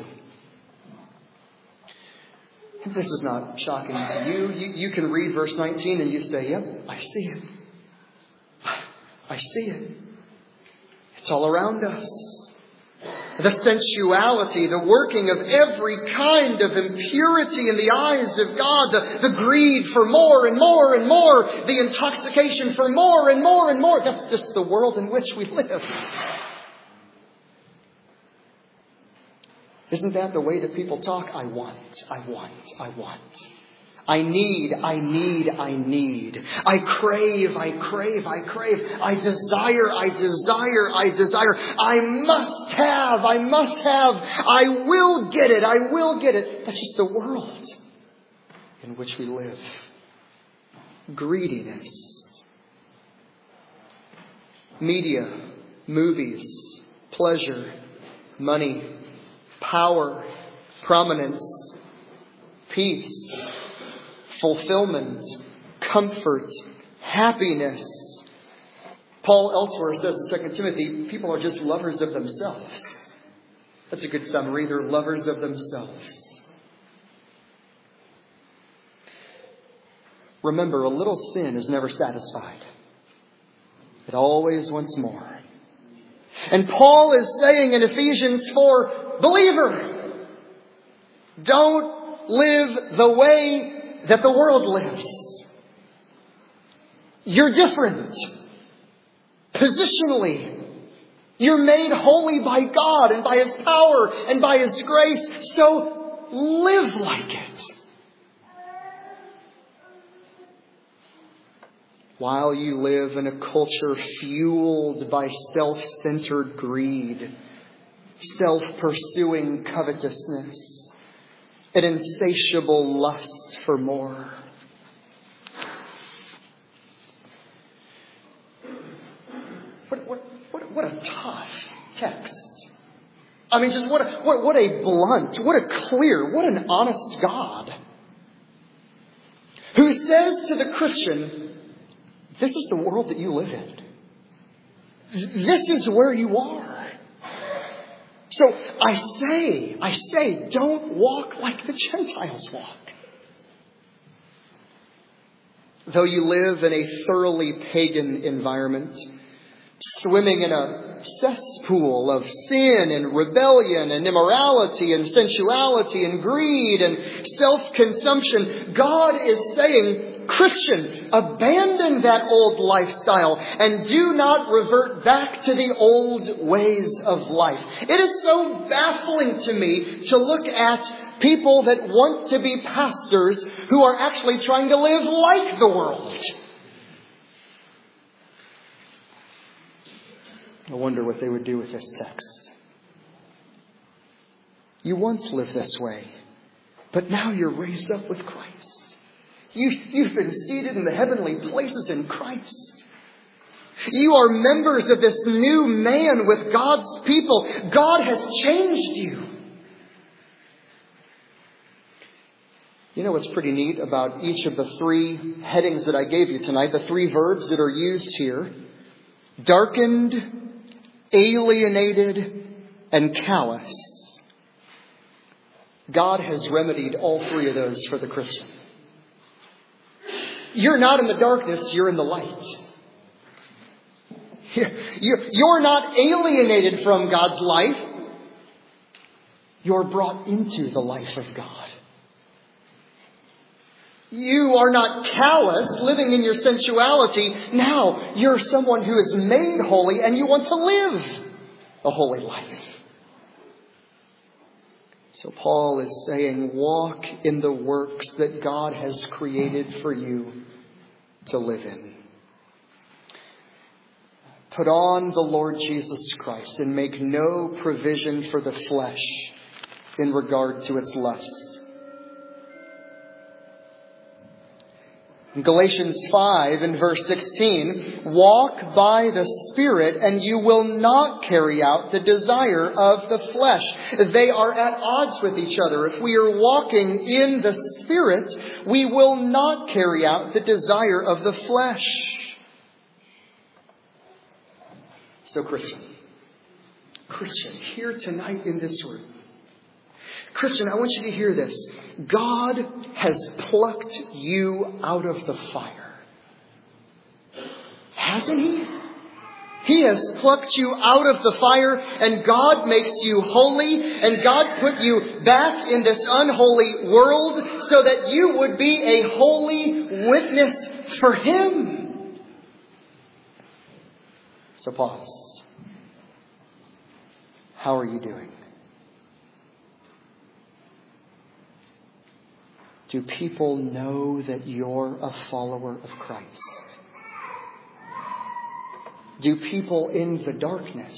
This is not shocking to you. You can read verse 19 and you say, yep, I see it. I see it. It's all around us. The sensuality, the working of every kind of impurity in the eyes of God, the greed for more and more and more, the intoxication for more and more and more. That's just the world in which we live. Isn't that the way that people talk? I want. I need. I crave. I desire. I must have. I will get it. That's just the world in which we live. Greediness. Media, movies, pleasure, money, power, prominence, peace, fulfillment, comfort, happiness. Paul elsewhere says in 2 Timothy, people are just lovers of themselves. That's a good summary. They're lovers of themselves. Remember, a little sin is never satisfied. It always wants more. And Paul is saying in Ephesians 4, believer, don't live the way that the world lives. You're different. Positionally, you're made holy by God and by His power and by His grace. So live like it. While you live in a culture fueled by self-centered greed, self-pursuing covetousness, an insatiable lust for more. What a tough text. I mean, just what a blunt, what a clear, what an honest God who says to the Christian, this is the world that you live in. This is where you are. So I say, don't walk like the Gentiles walk. Though you live in a thoroughly pagan environment, swimming in a cesspool of sin and rebellion and immorality and sensuality and greed and self-consumption, God is saying, Christian, abandon that old lifestyle and do not revert back to the old ways of life. It is so baffling to me to look at people that want to be pastors who are actually trying to live like the world. I wonder what they would do with this text. You once lived this way, but now you're raised up with Christ. You've been seated in the heavenly places in Christ. You are members of this new man with God's people. God has changed you. You know what's pretty neat about each of the three headings that I gave you tonight, the three verbs that are used here? Darkened, alienated, and callous. God has remedied all three of those for the Christian. You're not in the darkness, you're in the light. You're not alienated from God's life. You're brought into the life of God. You are not callous, living in your sensuality. Now you're someone who is made holy and you want to live a holy life. So Paul is saying, walk in the works that God has created for you to live in. Put on the Lord Jesus Christ and make no provision for the flesh in regard to its lusts. In Galatians 5 and verse 16, walk by the Spirit and you will not carry out the desire of the flesh. They are at odds with each other. If we are walking in the Spirit, we will not carry out the desire of the flesh. So Christian, here tonight in this room, Christian, I want you to hear this. God has plucked you out of the fire. Hasn't He? He has plucked you out of the fire and God makes you holy and God put you back in this unholy world so that you would be a holy witness for Him. So pause. How are you doing? Do people know that you're a follower of Christ? Do people in the darkness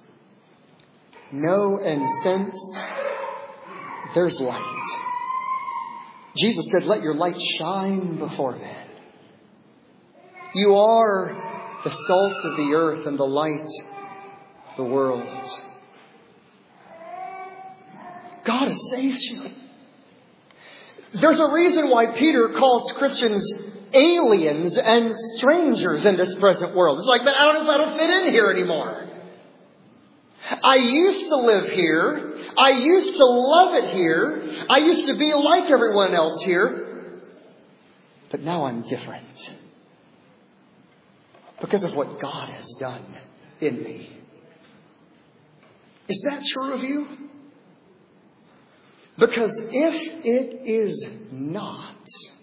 know and sense there's light? Jesus said, let your light shine before men. You are the salt of the earth and the light of the world. God has saved you. There's a reason why Peter calls Christians aliens and strangers in this present world. It's like, but I don't fit in here anymore. I used to live here. I used to love it here. I used to be like everyone else here. But now I'm different. Because of what God has done in me. Is that true of you? Because if it is not,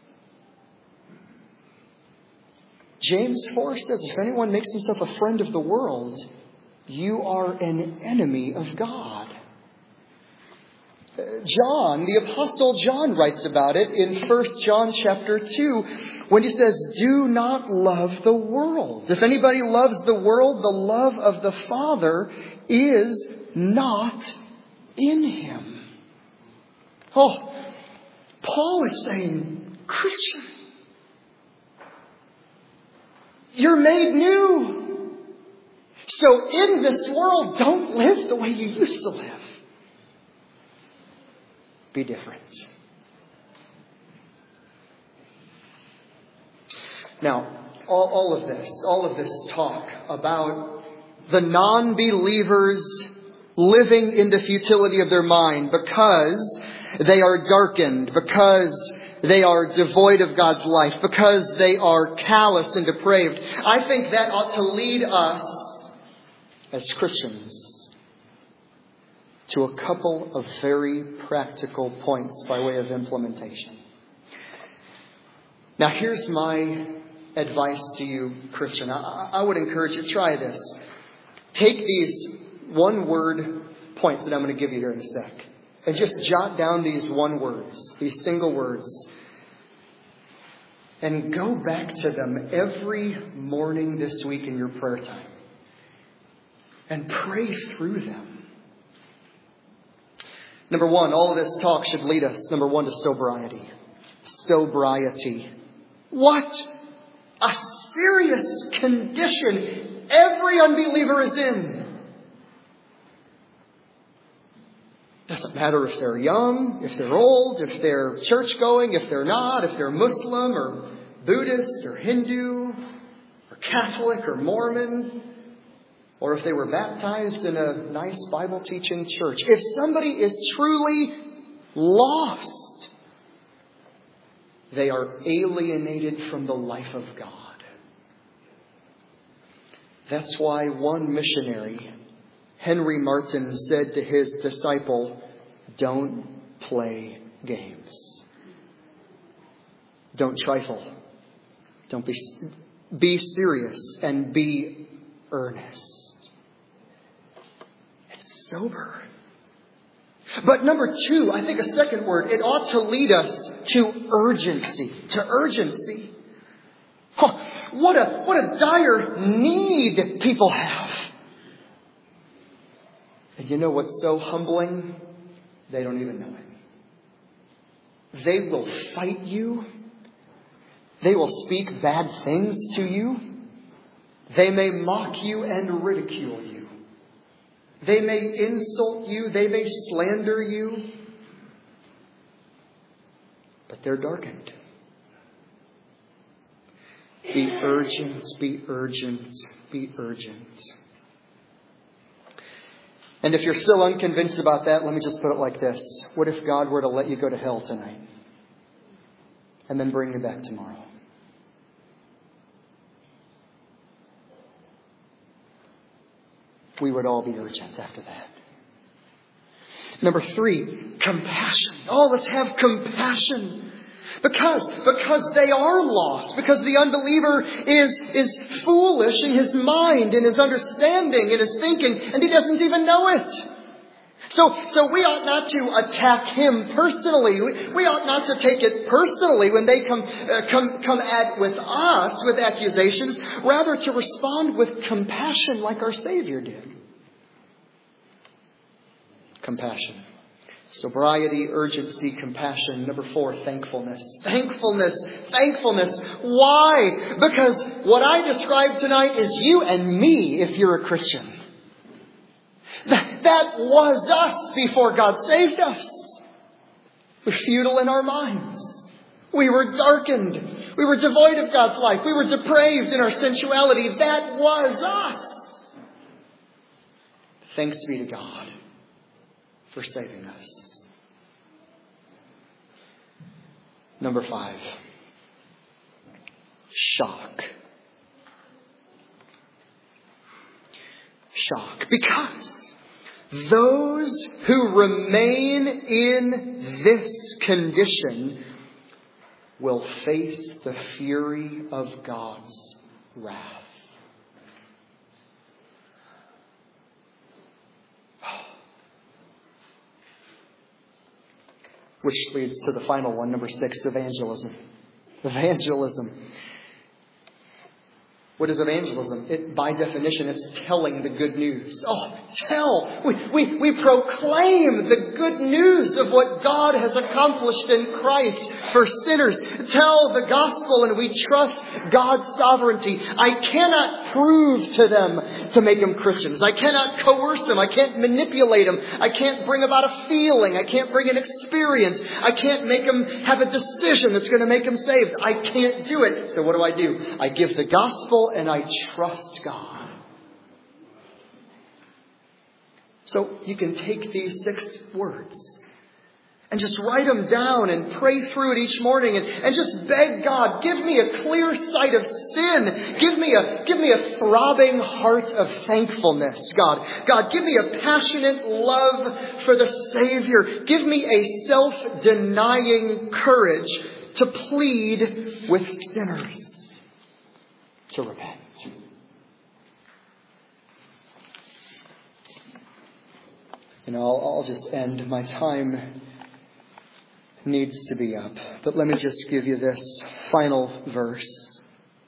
James 4 says, if anyone makes himself a friend of the world, you are an enemy of God. John, the Apostle John writes about it in 1 John chapter 2 when he says, do not love the world. If anybody loves the world, the love of the Father is not in him. Oh, Paul is saying, Christian, you're made new. So in this world, don't live the way you used to live. Be different. Now, all of this talk about the non-believers living in the futility of their mind because they are darkened, because they are devoid of God's life, because they are callous and depraved. I think that ought to lead us as Christians to a couple of very practical points by way of implementation. Now, here's my advice to you, Christian. I would encourage you to try this. Take these one-word points that I'm going to give you here in a sec, and just jot down these one words, these single words, and go back to them every morning this week in your prayer time. And pray through them. Number one, all of this talk should lead us, number one, to sobriety. Sobriety. What a serious condition every unbeliever is in. Doesn't matter if they're young, if they're old, if they're church-going, if they're not, if they're Muslim or Buddhist or Hindu or Catholic or Mormon, or if they were baptized in a nice Bible-teaching church. If somebody is truly lost, they are alienated from the life of God. That's why one missionary, Henry Martin, said to his disciple, don't play games. Don't trifle. Don't be serious and be earnest. It's sober. But number two, I think a second word, it ought to lead us to urgency. To urgency. What a dire need people have. And you know what's so humbling? They don't even know it. They will fight you. They will speak bad things to you. They may mock you and ridicule you. They may insult you. They may slander you. But they're darkened. Be urgent, be urgent, be urgent. And if you're still unconvinced about that, let me just put it like this. What if God were to let you go to hell tonight and then bring you back tomorrow? We would all be urgent after that. Number three, compassion. Oh, let's have compassion. Because they are lost. Because the unbeliever is foolish in his mind, in his understanding, in his thinking, and he doesn't even know it. So we ought not to attack him personally. We ought not to take it personally when they come at with us with accusations. Rather to respond with compassion like our Savior did. Compassion. Sobriety, urgency, compassion. Number 4, thankfulness. Thankfulness. Thankfulness. Why? Because what I described tonight is you and me if you're a Christian. That was us before God saved us. We're futile in our minds. We were darkened. We were devoid of God's life. We were depraved in our sensuality. That was us. Thanks be to God for saving us. Number 5. Shock. Shock. Because those who remain in this condition will face the fury of God's wrath. Which leads to the final one, number 6, evangelism. Evangelism. What is evangelism? By definition, it's telling the good news. We proclaim the good news of what God has accomplished in Christ for sinners. Tell the gospel and we trust God's sovereignty. I cannot prove to them to make them Christians. I cannot coerce them. I can't manipulate them. I can't bring about a feeling. I can't bring an experience. I can't make them have a decision that's going to make them saved. I can't do it. So what do? I give the gospel and I trust God. So you can take these 6 words and just write them down and pray through it each morning and just beg God, give me a clear sight of sin. Give me a throbbing heart of thankfulness, God. God, give me a passionate love for the Savior. Give me a self-denying courage to plead with sinners to repent. I'll just end. My time needs to be up. But let me just give you this final verse.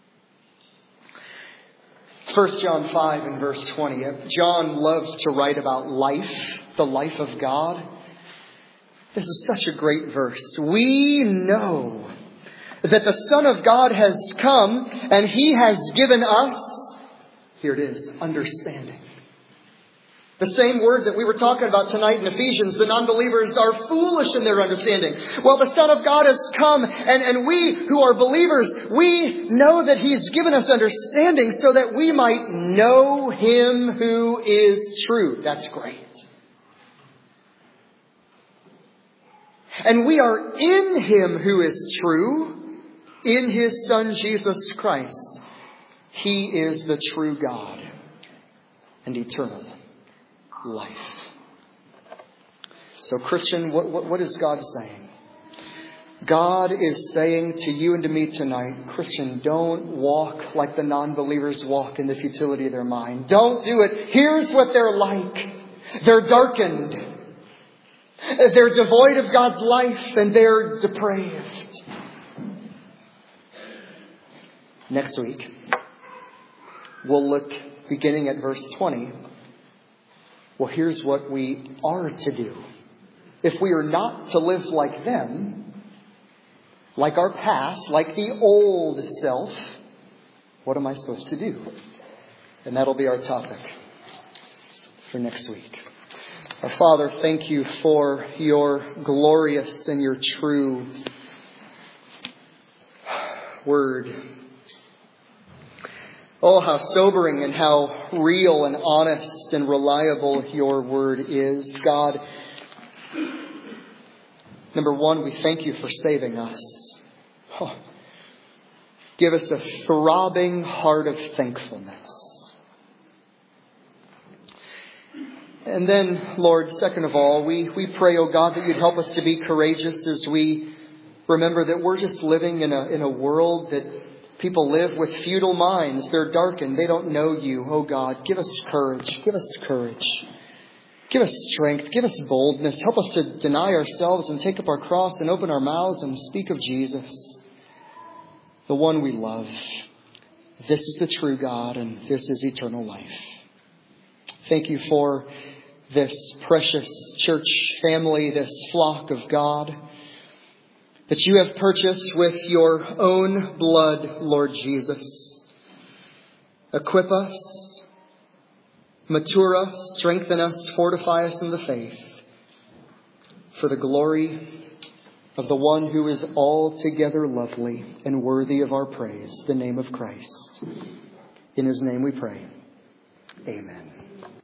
1 John 5 and verse 20. John loves to write about life, the life of God. This is such a great verse. We know that the Son of God has come and He has given us, here it is, understanding. The same word that we were talking about tonight in Ephesians, the non-believers are foolish in their understanding. Well, the Son of God has come and we who are believers, we know that He's given us understanding so that we might know Him who is true. That's great. And we are in Him who is true, in His Son Jesus Christ. He is the true God and eternal life. So Christian, what is God saying? God is saying to you and to me tonight, Christian, don't walk like the non-believers walk in the futility of their mind. Don't do it. Here's what they're like. They're darkened. They're devoid of God's life and they're depraved. Next week, we'll look beginning at verse 20. Well, here's what we are to do. If we are not to live like them, like our past, like the old self, what am I supposed to do? And that'll be our topic for next week. Our Father, thank you for your glorious and your true word. Oh, how sobering and how real and honest and reliable your word is. God, number 1, we thank you for saving us. Oh, give us a throbbing heart of thankfulness. And then, Lord, second of all, we pray, oh God, that you'd help us to be courageous as we remember that we're just living in a world that people live with futile minds. They're darkened. They don't know you. Oh God, give us courage. Give us courage. Give us strength. Give us boldness. Help us to deny ourselves and take up our cross and open our mouths and speak of Jesus, the one we love. This is the true God and this is eternal life. Thank you for this precious church family, this flock of God, that you have purchased with your own blood, Lord Jesus. Equip us, mature us, strengthen us, fortify us in the faith, for the glory of the one who is altogether lovely and worthy of our praise, the name of Christ. In his name we pray. Amen.